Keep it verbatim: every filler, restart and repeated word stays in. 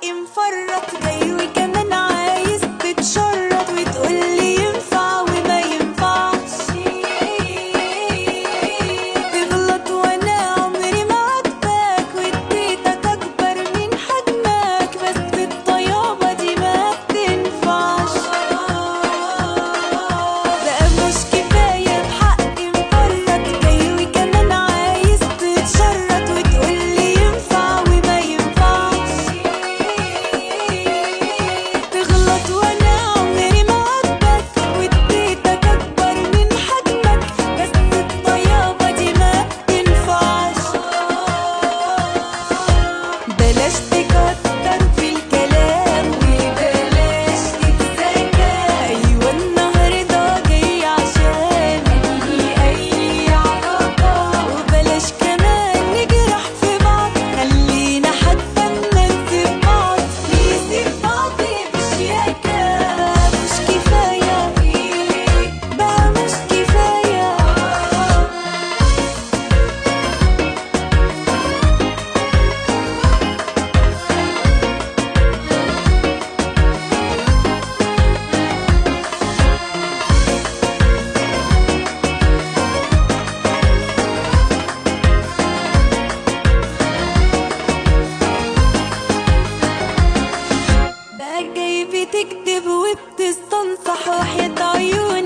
حقي مفرط، جاي وكمان عايز تتشرط وتقولي ينفع وما ينفعش. تغلط وانا عمري ما عاتباك واديتك اكبر من حجمك، بس الطيابة دي ما بتنفعش. بقى مش كفاية بحقي مفرط، جاي وكمان عايز تتشرط وتقولي ينفع وما ينفعش. تغلط وانا عمري ما عاتبك واديتك اكبر من حجمك، بس الطيابة دي ما بتنفعش. بلاش تكتر في الكلام وبلاش تتسكى، ايوه النهارده جاي عشان انهي اي علاقة، وبلاش كمان نجرح في بعض، خلينا حتى ننسي بعض، نسيب بعض بشياكة. بقى مش كفاية بقى مش كفاية. بقى جاي بتكذب وبتستنصح، وحياة عيوني